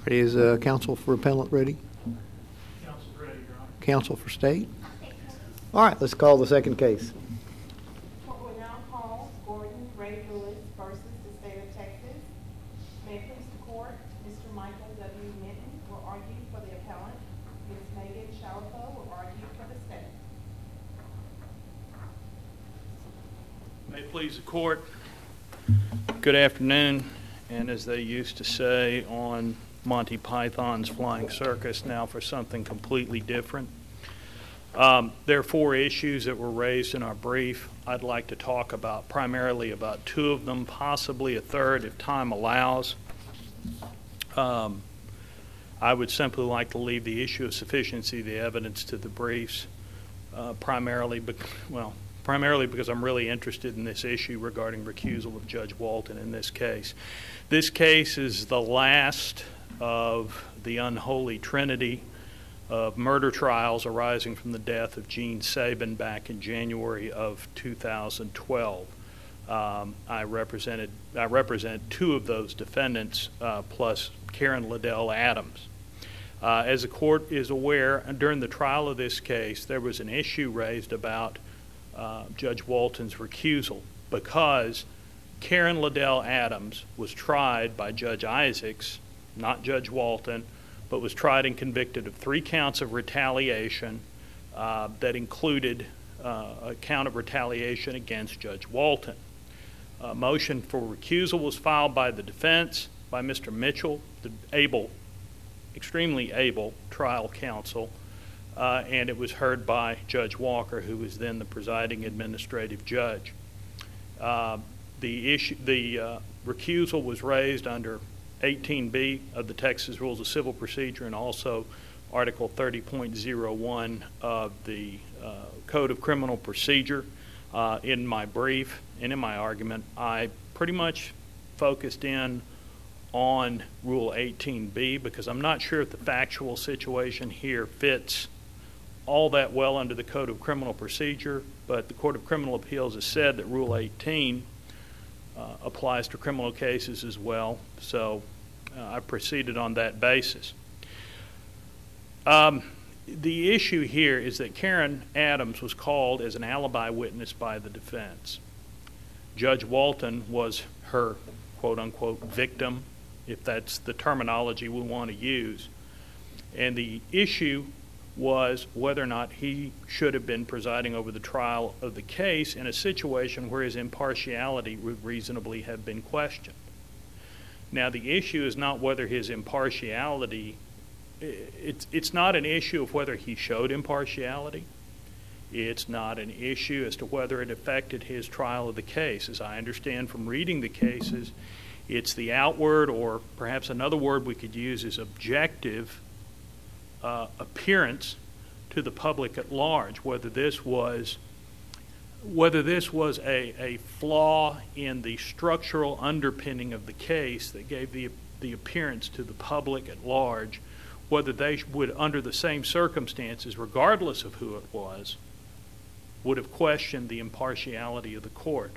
Is counsel for appellant ready? Counsel's ready, Your Honor. Counsel for state? All right, let's call the second case. Court will now call Gordon Ray Lewis versus the state of Texas. May it please the court, Mr. Michael W. Minton will argue for the appellant. Ms. Megan Shalafo will argue for the state. May it please the court. Good afternoon, and as they used to say on Monty Python's Flying Circus, now for something completely different. There are four issues that were raised in our brief. I'd like to talk about primarily about two of them, possibly a third if time allows. I would simply like to leave the issue of sufficiency of the evidence to the briefs, primarily because I'm really interested in this issue regarding recusal of Judge Walton in this case. This case is the last of the unholy trinity of murder trials arising from the death of Gene Sabin back in January of 2012. I represent two of those defendants, plus Karen Liddell Adams. As the court is aware, during the trial of this case, there was an issue raised about Judge Walton's recusal because Karen Liddell Adams was tried by Judge Isaacs, not Judge Walton, but was tried and convicted of 3 counts of retaliation that included a count of retaliation against Judge Walton. A motion for recusal was filed by the defense, by Mr. Mitchell, the extremely able trial counsel, and it was heard by Judge Walker, who was then the presiding administrative judge. The recusal was raised under 18B of the Texas Rules of Civil Procedure and also Article 30.01 of the Code of Criminal Procedure. In my brief and in my argument, I pretty much focused in on Rule 18B because I'm not sure if the factual situation here fits all that well under the Code of Criminal Procedure, but the Court of Criminal Appeals has said that Rule 18 applies to criminal cases as well, so I proceeded on that basis. The issue here is that Karen Adams was called as an alibi witness by the defense. Judge Walton was her quote-unquote victim, if that's the terminology we want to use, and the issue was whether or not he should have been presiding over the trial of the case in a situation where his impartiality would reasonably have been questioned. Now, the issue is not whether his impartiality, it's not an issue of whether he showed impartiality. It's not an issue as to whether it affected his trial of the case. As I understand from reading the cases, it's the outward, or perhaps another word we could use is objective, appearance to the public at large, whether this was a flaw in the structural underpinning of the case that gave the appearance to the public at large, whether they would, under the same circumstances, regardless of who it was, would have questioned the impartiality of the court.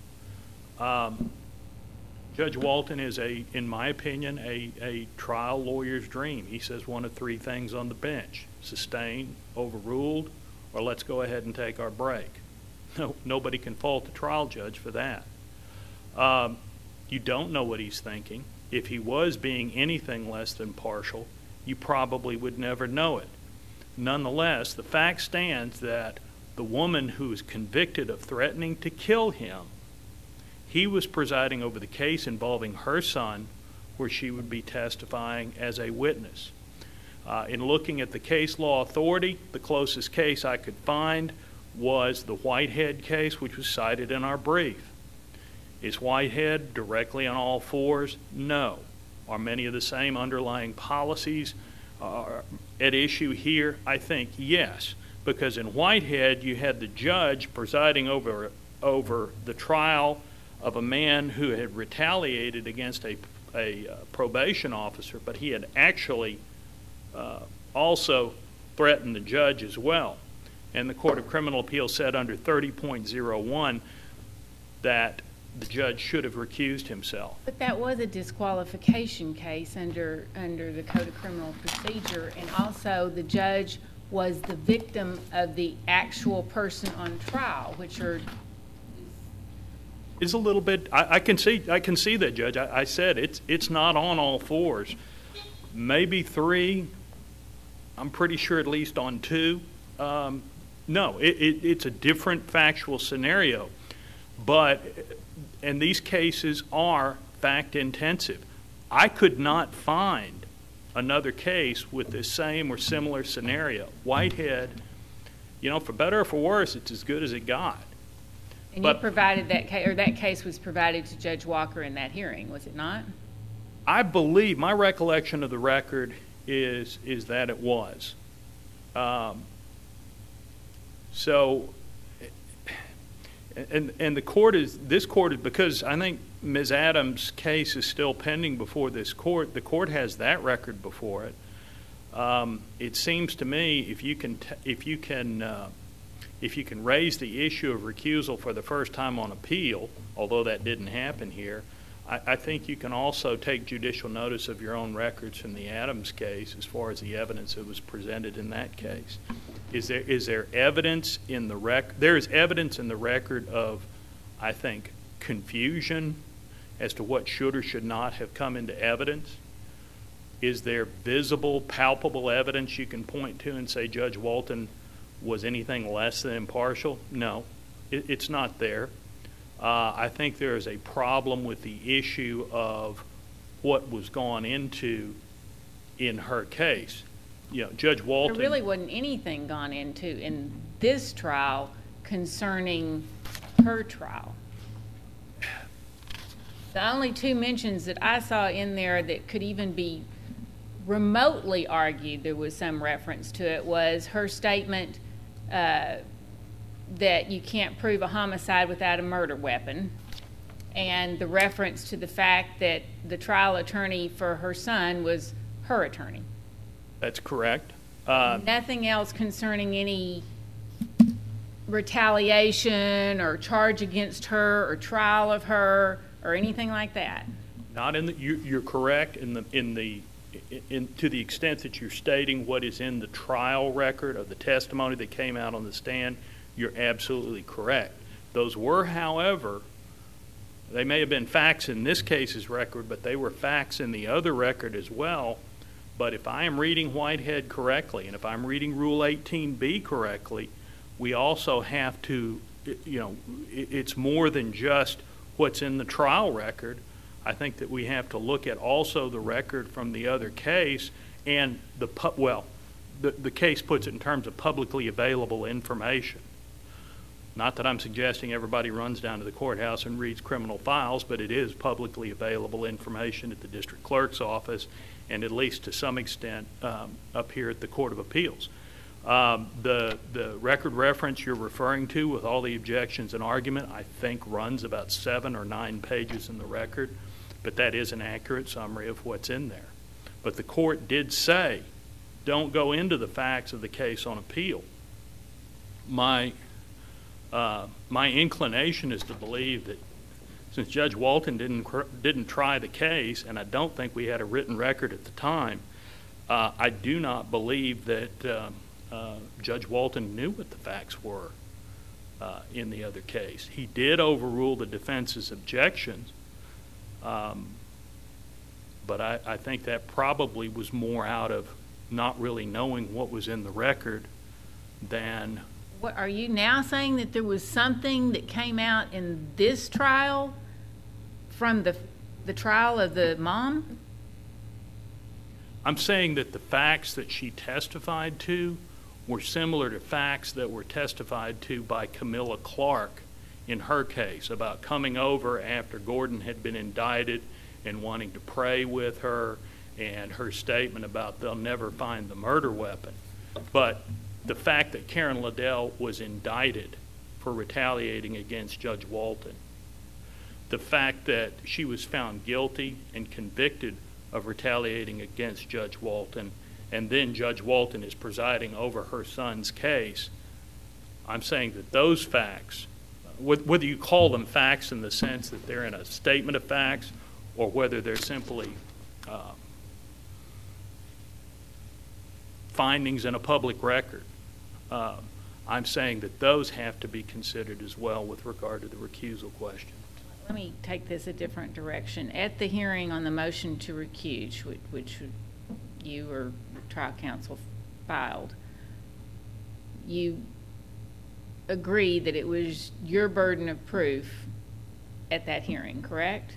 Judge Walton is, in my opinion, a trial lawyer's dream. He says one of 3 things on the bench: sustained, overruled, or let's go ahead and take our break. No, nobody can fault the trial judge for that. You don't know what he's thinking. If he was being anything less than partial, you probably would never know it. Nonetheless, the fact stands that the woman who was convicted of threatening to kill him, he was presiding over the case involving her son, where she would be testifying as a witness. In looking at the case law authority, the closest case I could find was the Whitehead case, which was cited in our brief. Is Whitehead directly on all fours? No. Are many of the same underlying policies at issue here? I think yes, because in Whitehead you had the judge presiding over the trial of a man who had retaliated against a probation officer, but he had actually also threatened the judge as well. And the Court of Criminal Appeals said under 30.01 that the judge should have recused himself. But that was a disqualification case under the Code of Criminal Procedure, and also the judge was the victim of the actual person on trial, which are... It's a little bit, I can see that, Judge. I said it's not on all fours. Maybe 3. I'm pretty sure at least on 2. No, it's a different factual scenario. And these cases are fact intensive. I could not find another case with the same or similar scenario. Whitehead, for better or for worse, it's as good as it got. And you provided that case, or that case was provided to Judge Walker in that hearing, was it not? I believe, my recollection of the record is that it was. And this court is, because I think Ms. Adams' case is still pending before this court, the court has that record before it. It seems to me if you can raise the issue of recusal for the first time on appeal, although that didn't happen here, I think you can also take judicial notice of your own records from the Adams case as far as the evidence that was presented in that case. Is there evidence in the record? There is evidence in the record of, I think, confusion as to what should or should not have come into evidence. Is there visible, palpable evidence you can point to and say Judge Walton was anything less than impartial? No, it's not there. I think there is a problem with the issue of what was gone into in her case. Judge Walton... There really wasn't anything gone into in this trial concerning her trial. The only 2 mentions that I saw in there that could even be remotely argued there was some reference to it was her statement that you can't prove a homicide without a murder weapon, and the reference to the fact that the trial attorney for her son was her attorney. That's correct. Nothing else concerning any retaliation or charge against her or trial of her or anything like that. Not in the. You're correct to the extent that you're stating what is in the trial record of the testimony that came out on the stand. You're absolutely correct. Those were, however, they may have been facts in this case's record, but they were facts in the other record as well. But if I am reading Whitehead correctly, and if I'm reading Rule 18b correctly, we also have to, it's more than just what's in the trial record. I think that we have to look at also the record from the other case and the case puts it in terms of publicly available information. Not that I'm suggesting everybody runs down to the courthouse and reads criminal files, but it is publicly available information at the district clerk's office and at least to some extent up here at the Court of Appeals. The record reference you're referring to with all the objections and argument, I think runs about 7 or 9 pages in the record, but that is an accurate summary of what's in there. But the court did say, don't go into the facts of the case on appeal. My inclination is to believe that since Judge Walton didn't try the case, and I don't think we had a written record at the time, I do not believe that Judge Walton knew what the facts were in the other case. He did overrule the defense's objections, but I think that probably was more out of not really knowing what was in the record than... What, are you now saying that there was something that came out in this trial from the trial of the mom? I'm saying that the facts that she testified to were similar to facts that were testified to by Camilla Clark in her case about coming over after Gordon had been indicted and wanting to pray with her, and her statement about they'll never find the murder weapon. But the fact that Karen Liddell was indicted for retaliating against Judge Walton, the fact that she was found guilty and convicted of retaliating against Judge Walton, and then Judge Walton is presiding over her son's case, I'm saying that those facts whether you call them facts in the sense that they're in a statement of facts or whether they're simply findings in a public record, I'm saying that those have to be considered as well with regard to the recusal question. Let me take this a different direction. At the hearing on the motion to recuse, which you or trial counsel filed, you agree that it was your burden of proof at that hearing, correct?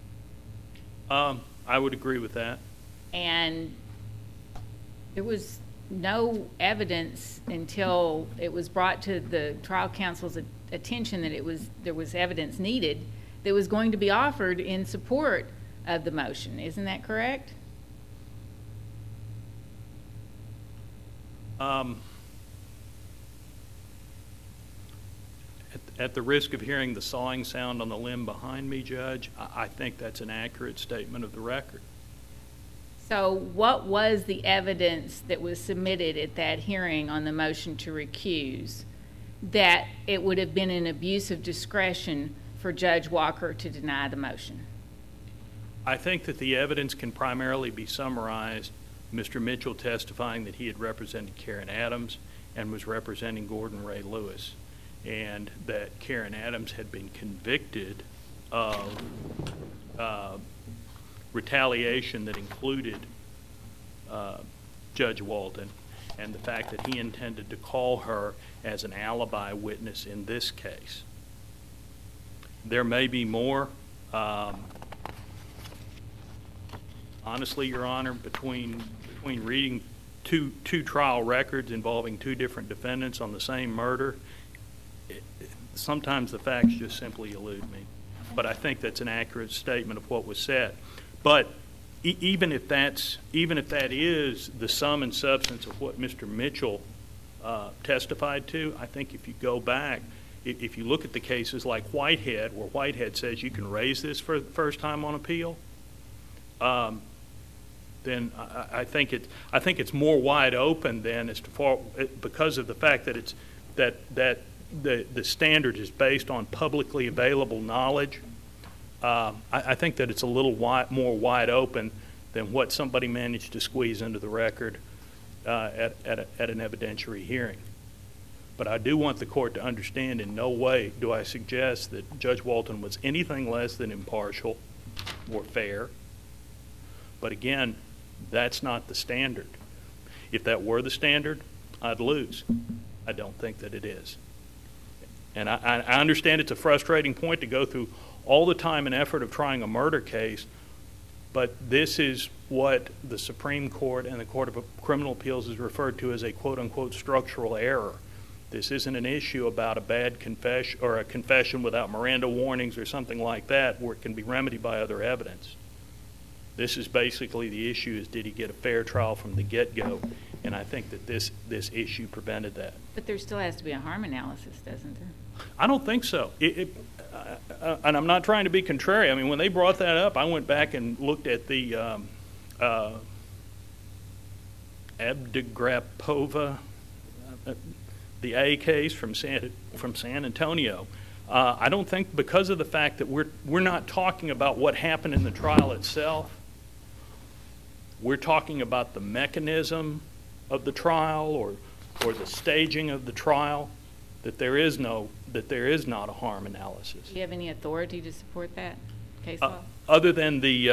I would agree with that. And there was no evidence until it was brought to the trial counsel's attention that there was evidence needed that was going to be offered in support of the motion. Isn't that correct? At the risk of hearing the sawing sound on the limb behind me, Judge, I think that's an accurate statement of the record. So what was the evidence that was submitted at that hearing on the motion to recuse that it would have been an abuse of discretion for Judge Walker to deny the motion? I think that the evidence can primarily be summarized. Mr. Mitchell testifying that he had represented Karen Adams and was representing Gordon Ray Lewis, and that Karen Adams had been convicted of retaliation that included Judge Walton, and the fact that he intended to call her as an alibi witness in this case. There may be more. Honestly, Your Honor, between reading two trial records involving two different defendants on the same murder, sometimes the facts just simply elude me. But I think that's an accurate statement of what was said. But even if that is the sum and substance of what Mr. Mitchell testified to, I think if you go back, if you look at the cases like Whitehead, where Whitehead says you can raise this for the first time on appeal, then I think it's more wide open then as to because of the fact that the standard is based on publicly available knowledge. I think that it's a little more wide open than what somebody managed to squeeze into the record at an evidentiary hearing. But I do want the court to understand in no way do I suggest that Judge Walton was anything less than impartial or fair. But again, that's not the standard. If that were the standard, I'd lose. I don't think that it is. And I understand it's a frustrating point to go through all the time and effort of trying a murder case, but this is what the Supreme Court and the Court of Criminal Appeals has referred to as a quote-unquote structural error. This isn't an issue about a bad confession or a confession without Miranda warnings or something like that where it can be remedied by other evidence. This is basically the issue is did he get a fair trial from the get-go, and I think that this issue prevented that. But there still has to be a harm analysis, doesn't there? I don't think so. And I'm not trying to be contrary. I mean, when they brought that up, I went back and looked at the Abdegrapova, the A case from San Antonio. I don't think because of the fact that we're not talking about what happened in the trial itself. We're talking about the mechanism of the trial or the staging of the trial. That there is not a harm analysis. Do you have any authority to support that case law? Other than the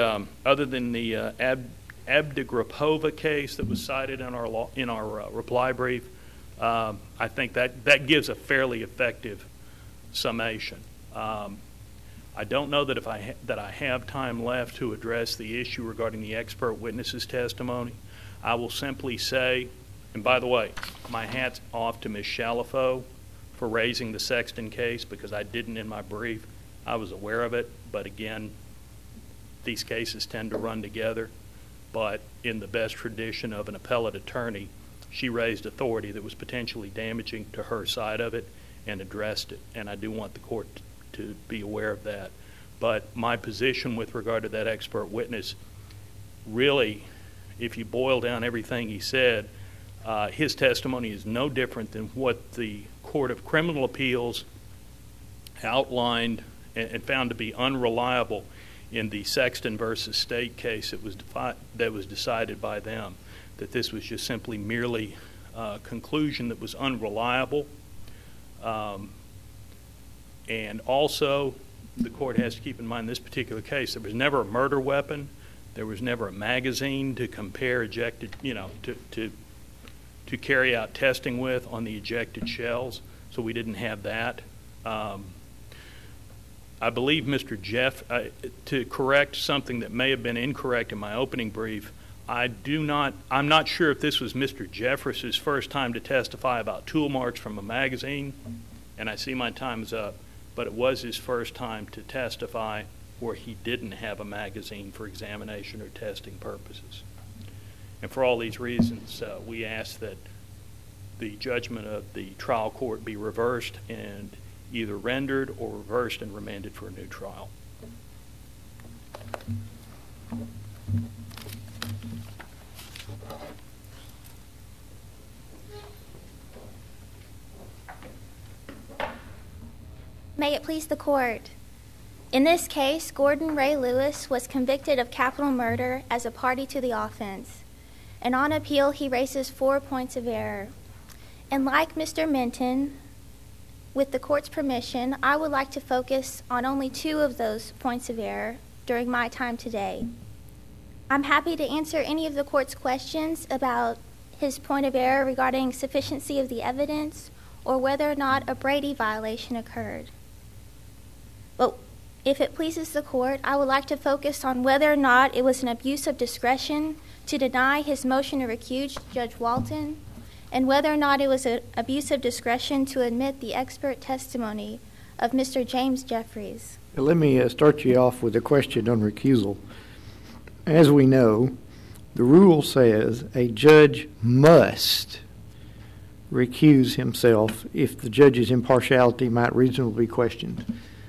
Abdegrapova case that was cited in our reply brief, I think that gives a fairly effective summation. I don't know that I have time left to address the issue regarding the expert witness's testimony. I will simply say, and by the way, my hat's off to Ms. Shalafo for raising the Sexton case because I didn't in my brief. I was aware of it, but again, these cases tend to run together. But in the best tradition of an appellate attorney, she raised authority that was potentially damaging to her side of it and addressed it. And I do want the court to be aware of that. But my position with regard to that expert witness, really, if you boil down everything he said, his testimony is no different than what the Court of Criminal Appeals outlined and found to be unreliable in the Sexton versus State case that was decided by them, that this was just simply merely a conclusion that was unreliable. And also, the court has to keep in mind this particular case, there was never a murder weapon, there was never a magazine to compare ejected, to carry out testing with on the ejected shells, so we didn't have that. I believe Mr. Jeff, to correct something that may have been incorrect in my opening brief, I'm not sure if this was Mr. Jeffress's first time to testify about tool marks from a magazine, and I see my time is up, but it was his first time to testify where he didn't have a magazine for examination or testing purposes. And for all these reasons, we ask that the judgment of the trial court be reversed and either rendered or reversed and remanded for a new trial. May it please the court. In this case, Gordon Ray Lewis was convicted of capital murder as a party to the offense. And on appeal, he raises 4 points of error. And like Mr. Minton, with the court's permission, I would like to focus on only 2 of those points of error during my time today. I'm happy to answer any of the court's questions about his point of error regarding sufficiency of the evidence or whether or not a Brady violation occurred. But if it pleases the court, I would like to focus on whether or not it was an abuse of discretion to deny his motion to recuse Judge Walton, and whether or not it was an abuse of discretion to admit the expert testimony of Mr. James Jeffries. Let me start you off with a question on recusal. As we know, the rule says a judge must recuse himself if the judge's impartiality might reasonably be questioned.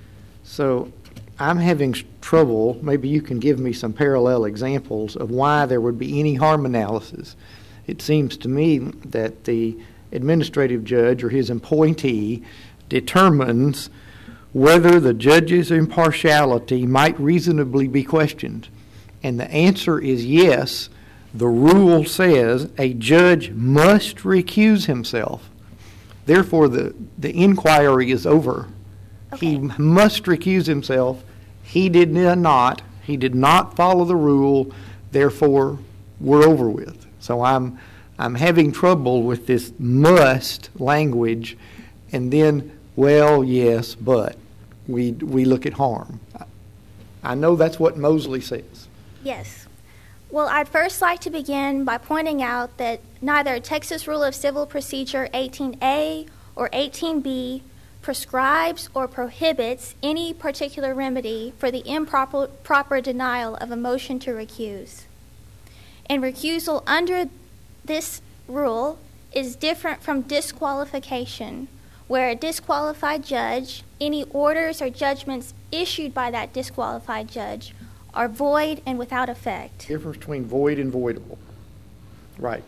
So I'm having trouble, maybe you can give me some parallel examples of why there would be any harm analysis. It seems to me that the administrative judge or his appointee determines whether the judge's impartiality might reasonably be questioned. And the answer is yes. The rule says a judge must recuse himself. Therefore, the inquiry is over. Okay. He must recuse himself. He did not follow the rule. Therefore, we're over with. So I'm having trouble with this must language, and then, well, yes, but we look at harm. I know that's what Mosley says. Yes. Well, I'd first like to begin by pointing out that neither Texas Rule of Civil Procedure 18A or 18B prescribes or prohibits any particular remedy for the improper denial of a motion to recuse. And recusal under this rule is different from disqualification, where a disqualified judge, any orders or judgments issued by that disqualified judge are void and without effect. Difference between void and voidable. Right.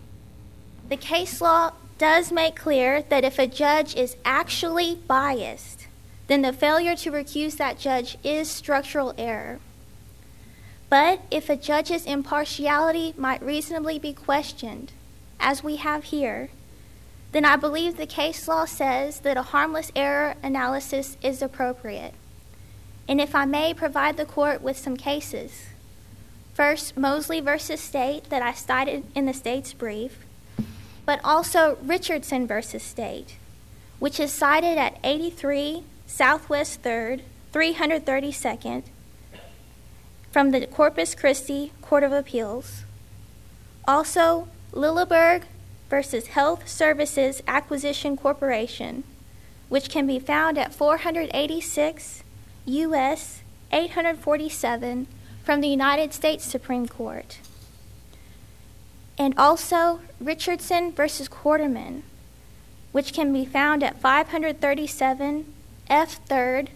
The case law does make clear that if a judge is actually biased, then the failure to recuse that judge is structural error. But if a judge's impartiality might reasonably be questioned, as we have here, then I believe the case law says that a harmless error analysis is appropriate. And if I may provide the court with some cases. First, Mosley v. State that I cited in the state's brief, but also Richardson v. State, which is cited at 83 Southwest 3rd, 332nd, from the Corpus Christi Court of Appeals. Also, Lilleberg v. Health Services Acquisition Corporation, which can be found at 486 U.S. 847 from the United States Supreme Court. And also Richardson v. Quarterman, which can be found at 537 F. 3rd,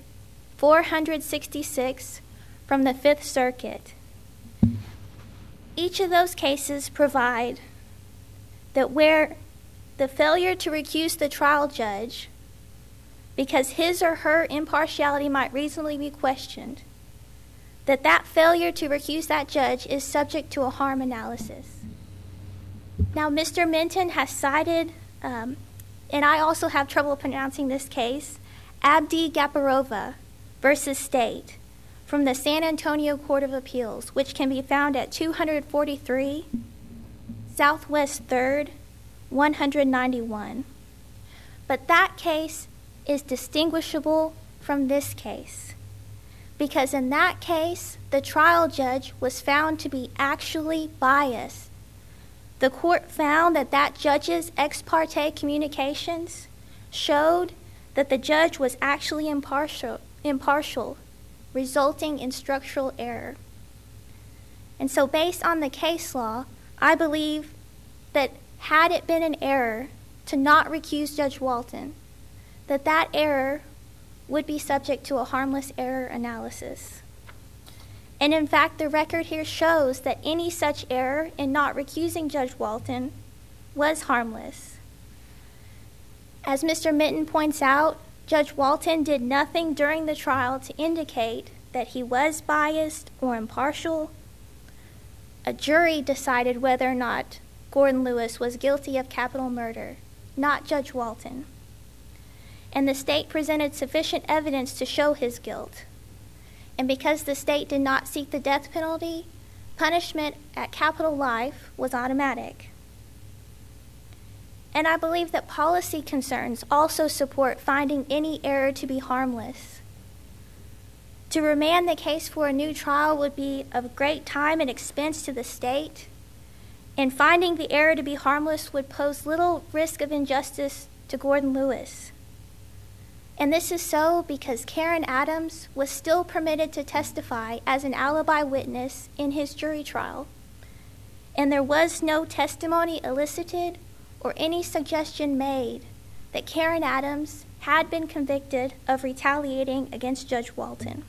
466 from the Fifth Circuit. Each of those cases provide that where the failure to recuse the trial judge because his or her impartiality might reasonably be questioned, that failure to recuse that judge is subject to a harm analysis. Now, Mr. Minton has cited, and I also have trouble pronouncing this case, Abdi Gaparova versus State from the San Antonio Court of Appeals, which can be found at 243 Southwest 3rd, 191. But that case is distinguishable from this case, because in that case, the trial judge was found to be actually biased. The court found that judge's ex parte communications showed that the judge was actually impartial, resulting in structural error. And so based on the case law, I believe that had it been an error to not recuse Judge Walton, that error would be subject to a harmless error analysis. And in fact, the record here shows that any such error in not recusing Judge Walton was harmless. As Mr. Minton points out, Judge Walton did nothing during the trial to indicate that he was biased or impartial. A jury decided whether or not Gordon Lewis was guilty of capital murder, not Judge Walton. And the state presented sufficient evidence to show his guilt. And because the state did not seek the death penalty, punishment at capital life was automatic. And I believe that policy concerns also support finding any error to be harmless. To remand the case for a new trial would be of great time and expense to the state, and finding the error to be harmless would pose little risk of injustice to Gordon Lewis. And this is so because Karen Adams was still permitted to testify as an alibi witness in his jury trial, and there was no testimony elicited or any suggestion made that Karen Adams had been convicted of retaliating against Judge Walton.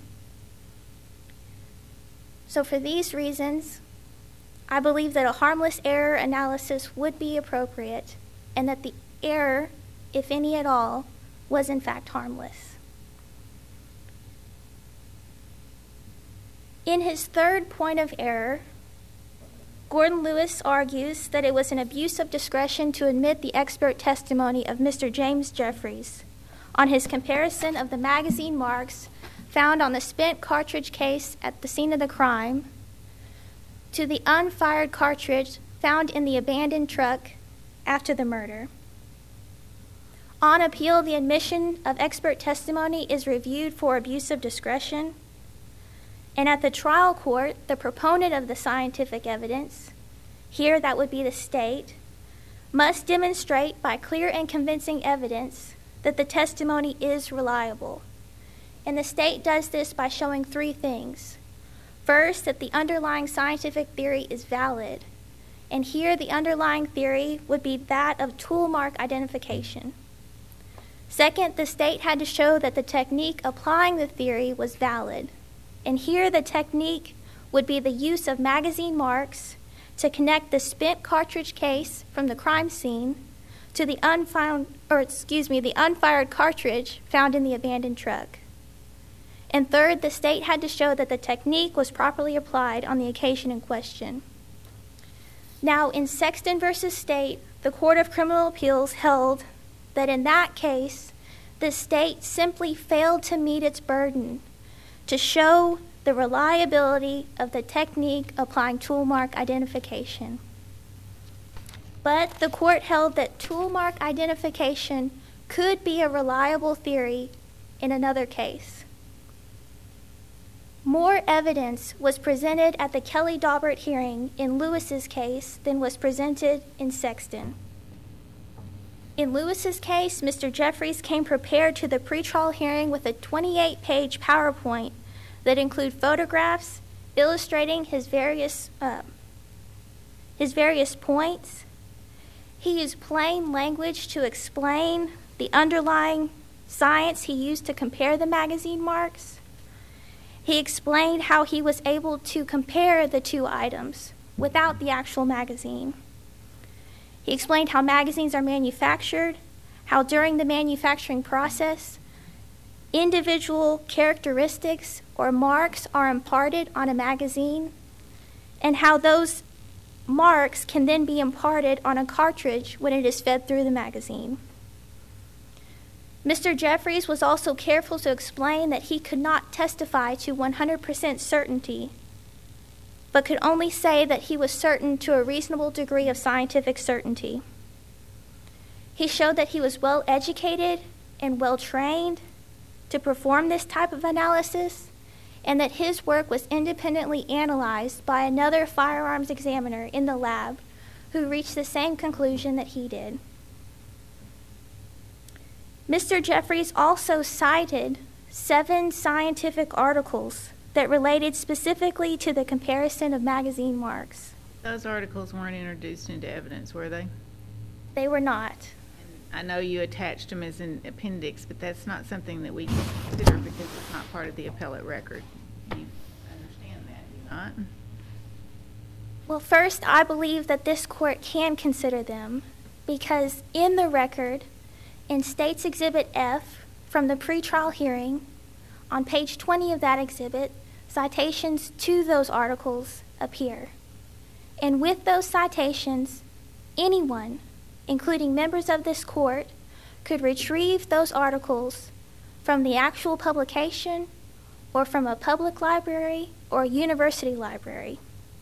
So for these reasons, I believe that a harmless error analysis would be appropriate, and that the error, if any at all, was in fact harmless. In his third point of error, Gordon Lewis argues that it was an abuse of discretion to admit the expert testimony of Mr. James Jeffries on his comparison of the magazine marks found on the spent cartridge case at the scene of the crime to the unfired cartridge found in the abandoned truck after the murder. On appeal, the admission of expert testimony is reviewed for abuse of discretion, and at the trial court, the proponent of the scientific evidence, here that would be the state, must demonstrate by clear and convincing evidence that the testimony is reliable. And the state does this by showing three things. First, that the underlying scientific theory is valid, and here the underlying theory would be that of tool mark identification. Second, the state had to show that the technique applying the theory was valid, and here the technique would be the use of magazine marks to connect the spent cartridge case from the crime scene to the unfired cartridge found in the abandoned truck. And third, the state had to show that the technique was properly applied on the occasion in question. Now, in Sexton v. State, the Court of Criminal Appeals held that in that case, the state simply failed to meet its burden to show the reliability of the technique applying tool mark identification. But the court held that tool mark identification could be a reliable theory in another case. More evidence was presented at the Kelly Daubert hearing in Lewis's case than was presented in Sexton. In Lewis's case, Mr. Jeffries came prepared to the pretrial hearing with a 28-page PowerPoint that include photographs illustrating his various points. He used plain language to explain the underlying science he used to compare the magazine marks. He explained how he was able to compare the two items without the actual magazine. He explained how magazines are manufactured, how during the manufacturing process, individual characteristics or marks are imparted on a magazine, and how those marks can then be imparted on a cartridge when it is fed through the magazine. Mr. Jeffries was also careful to explain that he could not testify to 100% certainty, but could only say that he was certain to a reasonable degree of scientific certainty. He showed that he was well educated and well trained to perform this type of analysis, and that his work was independently analyzed by another firearms examiner in the lab who reached the same conclusion that he did. Mr. Jeffries also cited 7 scientific articles that related specifically to the comparison of magazine marks. Those articles weren't introduced into evidence, were they? They were not. I know you attached them as an appendix, but that's not something that we can consider because it's not part of the appellate record. You understand that, do you not? Well, first, I believe that this court can consider them because in the record, in State's Exhibit F from the pretrial hearing, on page 20 of that exhibit, citations to those articles appear. And with those citations, anyone, including members of this court, could retrieve those articles from the actual publication or from a public library or a university library.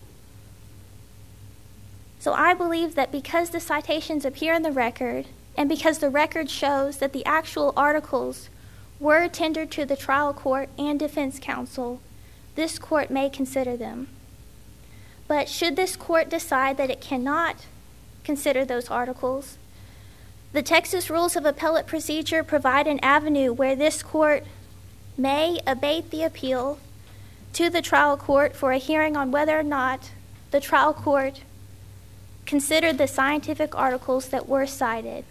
So I believe that because the citations appear in the record, and because the record shows that the actual articles were tendered to the trial court and defense counsel, this court may consider them. But should this court decide that it cannot consider those articles, the Texas Rules of Appellate Procedure provide an avenue where this court may abate the appeal to the trial court for a hearing on whether or not the trial court considered the scientific articles that were cited.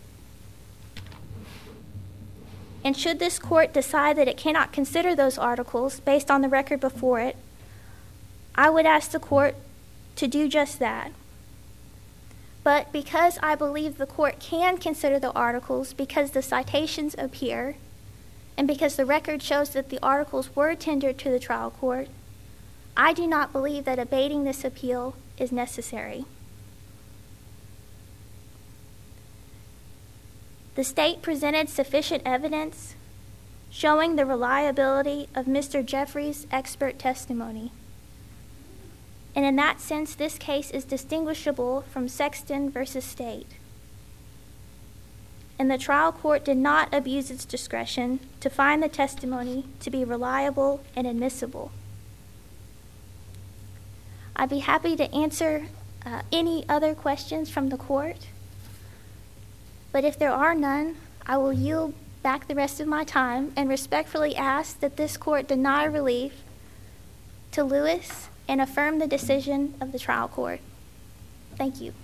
And should this court decide that it cannot consider those articles based on the record before it, I would ask the court to do just that. But because I believe the court can consider the articles because the citations appear, and because the record shows that the articles were tendered to the trial court, I do not believe that abating this appeal is necessary. The state presented sufficient evidence showing the reliability of Mr. Jeffries' expert testimony. And in that sense, this case is distinguishable from Sexton versus State. And the trial court did not abuse its discretion to find the testimony to be reliable and admissible. I'd be happy to answer any other questions from the court. But if there are none, I will yield back the rest of my time and respectfully ask that this court deny relief to Lewis and affirm the decision of the trial court. Thank you.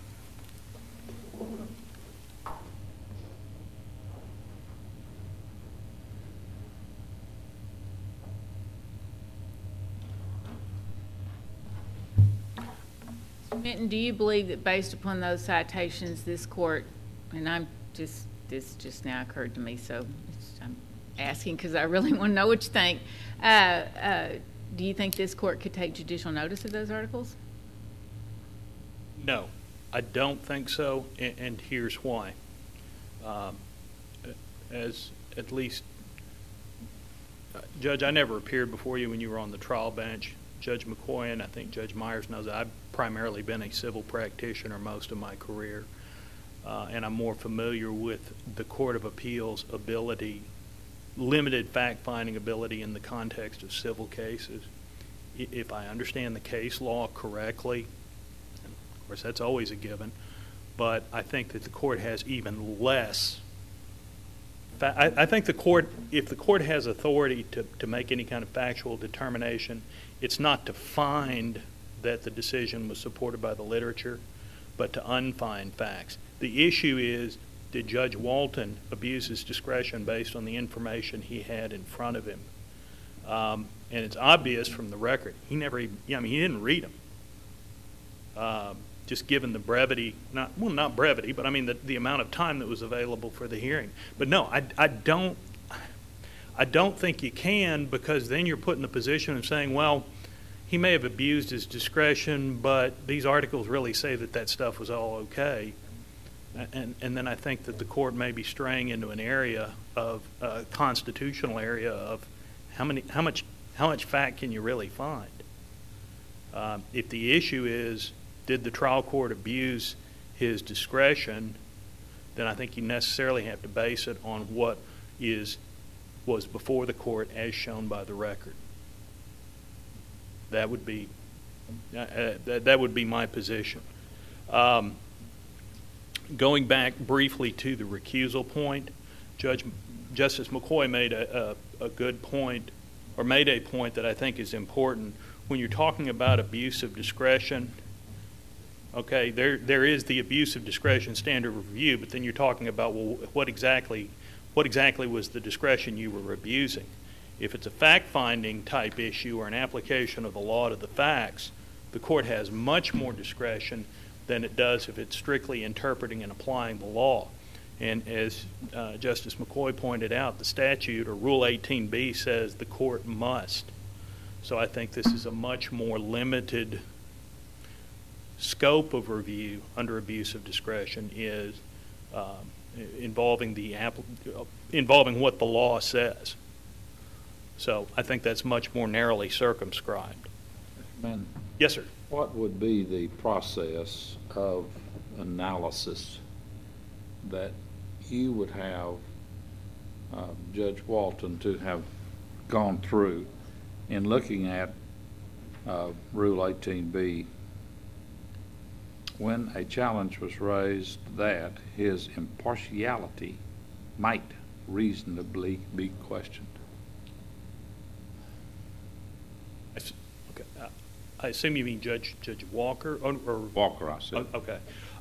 Minton, do you believe that based upon those citations, this court, and this just now occurred to me, so I'm asking because I really want to know what you think. Do you think this court could take judicial notice of those articles? No, I don't think so, and here's why. As at least, Judge, I never appeared before you when you were on the trial bench. Judge McCoy and I think Judge Myers knows that I've primarily been a civil practitioner most of my career, and I'm more familiar with the Court of Appeals' ability, limited fact-finding ability in the context of civil cases. If I understand the case law correctly, and of course that's always a given, but I think that the court has even less. I think the court, if the court has authority to make any kind of factual determination, it's not to find that the decision was supported by the literature, but to unfind facts. The issue is, did Judge Walton abuse his discretion based on the information he had in front of him? And it's obvious from the record. He didn't read them. Just given the brevity, not brevity, but I mean the amount of time that was available for the hearing. But no, I don't think you can, because then you're put in the position of saying, well, he may have abused his discretion, but these articles really say that that stuff was all okay. And then I think that the court may be straying into an area of constitutional area of how much fact can you really find? If the issue is, did the trial court abuse his discretion, then I think you necessarily have to base it on what was before the court as shown by the record. That would be my position. Going back briefly to the recusal point, Justice McCoy made a good point, or made a point that I think is important. When you're talking about abuse of discretion, okay, there is the abuse of discretion standard review, but then you're talking about, well, what exactly was the discretion you were abusing? If it's a fact-finding type issue or an application of the law to the facts, the court has much more discretion than it does if it's strictly interpreting and applying the law. And as Justice McCoy pointed out, the statute, or Rule 18b, says the court must. So I think this is a much more limited scope of review under abuse of discretion, is involving what the law says. So I think that's much more narrowly circumscribed. Ben, yes, sir. what would be the process of analysis that you would have Judge Walton to have gone through in looking at Rule 18b when a challenge was raised that his impartiality might reasonably be questioned? Okay. I assume you mean Judge Walker? Or Walker, I said. Okay.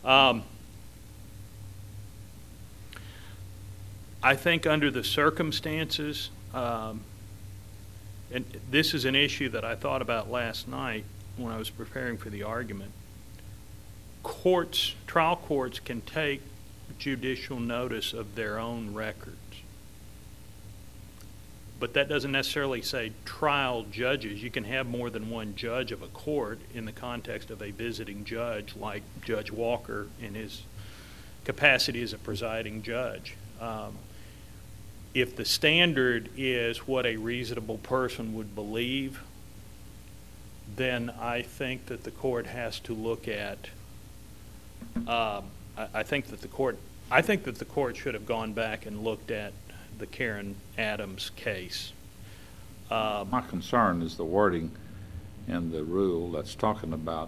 I think under the circumstances, and this is an issue that I thought about last night when I was preparing for the argument, trial courts can take judicial notice of their own records. But that doesn't necessarily say trial judges. You can have more than one judge of a court in the context of a visiting judge, like Judge Walker in his capacity as a presiding judge. If the standard is what a reasonable person would believe, then I think that the court has to look at. I think that the court should have gone back and looked at the Karen Adams case. My concern is the wording in the rule that's talking about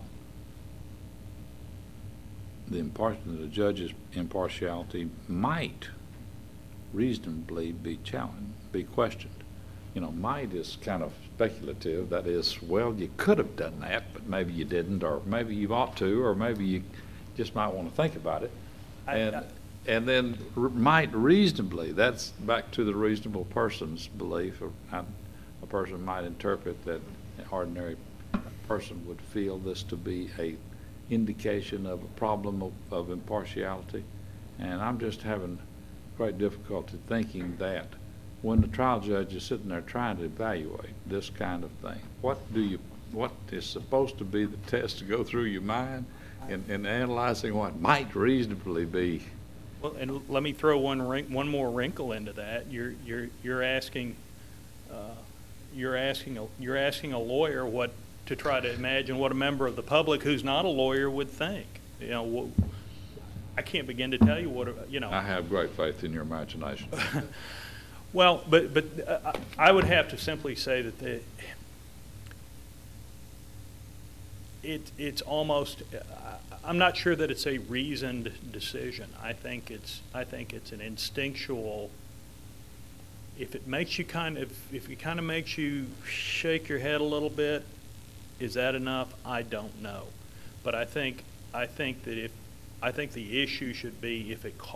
the judge's impartiality might reasonably be challenged, be questioned. You know, might is kind of speculative. That is, well, you could have done that, but maybe you didn't, or maybe you ought to, or maybe you just might want to think about it. And then might reasonably, that's back to the reasonable person's belief. A person might interpret that an ordinary person would feel this to be a indication of a problem of impartiality. And I'm just having great difficulty thinking that when the trial judge is sitting there trying to evaluate this kind of thing, what is supposed to be the test to go through your mind in analyzing what might reasonably be? Well, and let me throw one more wrinkle into that. You're asking a lawyer to try to imagine what a member of the public who's not a lawyer would think. You know, I can't begin to tell you what. I have great faith in your imagination. Well, but I would have to simply say that it's almost. I'm not sure that it's a reasoned decision. I think it's an instinctual. If it kind of makes you shake your head a little bit, is that enough? I don't know, but I think that the issue should be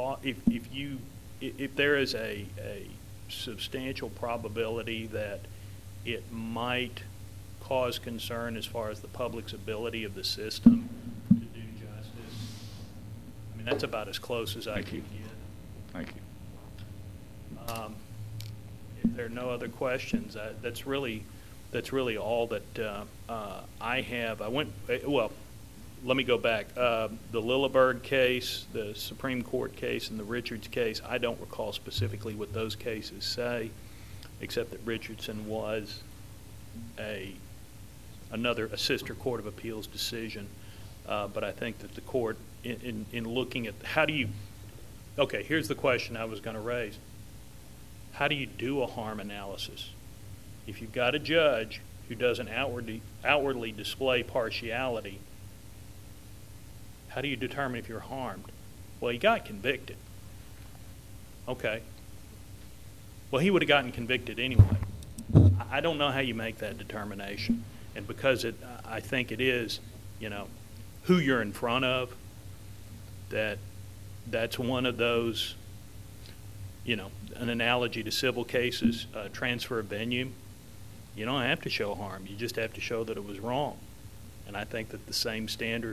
if there is a substantial probability that it might cause concern as far as the public's ability of the system to do justice. I mean, that's about as close as I can get. Thank you. If there are no other questions, that's really all that I have. Well, let me go back. The Lilleberg case, the Supreme Court case, and the Richards case, I don't recall specifically what those cases say, except that Richardson was a sister court of appeals decision. But I think that the court, in looking at okay, here's the question I was going to raise. How do you do a harm analysis? If you've got a judge who doesn't outwardly display partiality, how do you determine if you're harmed? Well, he got convicted. Okay. Well, he would have gotten convicted anyway. I don't know how you make that determination. And because I think it is, who you're in front of, that's one of those, an analogy to civil cases, transfer of venue. You don't have to show harm. You just have to show that it was wrong. And I think that the same standard,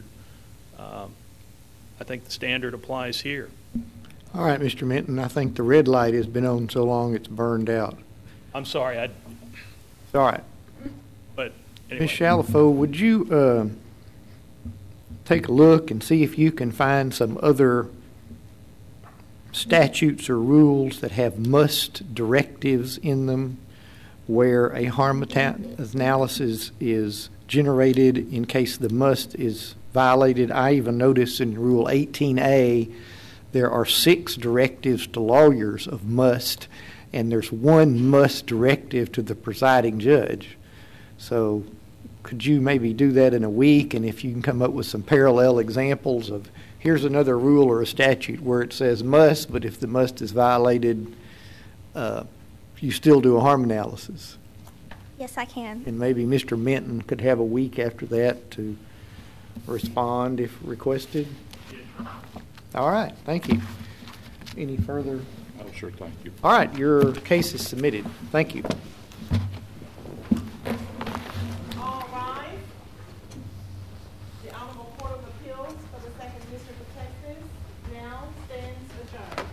applies here. All right, Mr. Minton, I think the red light has been on so long it's burned out. I'm sorry. It's all right. But anyway. Ms. Shalafo, would you take a look and see if you can find some other statutes or rules that have must directives in them where a harm analysis is generated in case the must is violated? I even noticed in Rule 18A there are 6 directives to lawyers of must, and there's 1 must directive to the presiding judge. So could you maybe do that in a week, and if you can come up with some parallel examples of here's another rule or a statute where it says must, but if the must is violated, you still do a harm analysis? Yes, I can. And maybe Mr. Minton could have a week after that to respond if requested? All right, thank you. Any further? Oh, sure, thank you. All right, your case is submitted. Thank you. All rise. The Honorable Court of Appeals for the Second District of Texas now stands adjourned.